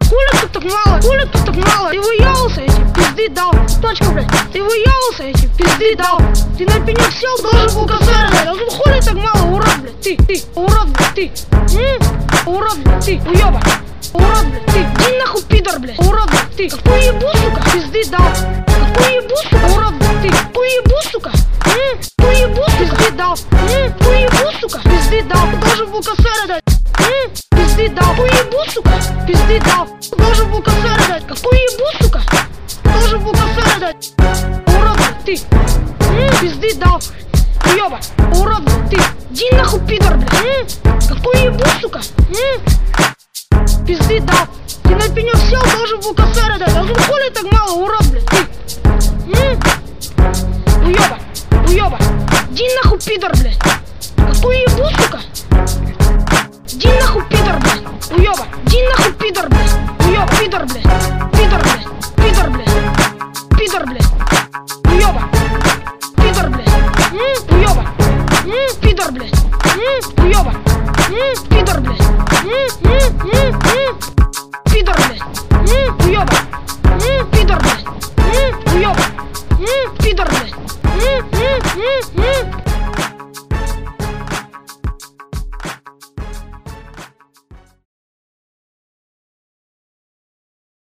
Хули тут так мало? Хули тут так мало? Ты выебался, эти пизды дал. Точка, блядь. Ты выебался, эти пизды дал. Ты на пенек сел, должен был косарь дать. А тут хули так мало, урод, блядь. Ты, урод, блядь, ты. Урод, блядь, ты, уёба. Урод, блядь, ты. Иди нахуй, пидор, блядь. Урод, блядь, ты. Какую ебу, сука, пизды дал. Какую ебу, сука, урод, блядь, ты. Какую ебу, сука. Какую ебу, пизды дал. Какую ебу, сука, пизды дал. Ты должен был косарь дать. Пизды дал. Какую ебу, сука, пизды дал. Ты должен был косарь дать. Какую ебу, сука. Должен был косарь дать. Урод, блядь, ты. Пизды дал. Уёба. Урод, блядь, ты. Иди нахуй, пидор, блядь. Какую ебу, сука. Пизды дал. Ты на пенек сел, должен был косарь дать. А тут хули так мало, урод, блядь, ты. Уёба. Уёба. Иди нахуй, пидор, блядь. Какую ебу, сука. Иди нахуй, пидор, блядь. Уёба. Иди нахуй, пидор, блядь. Уёба, пидор, блядь.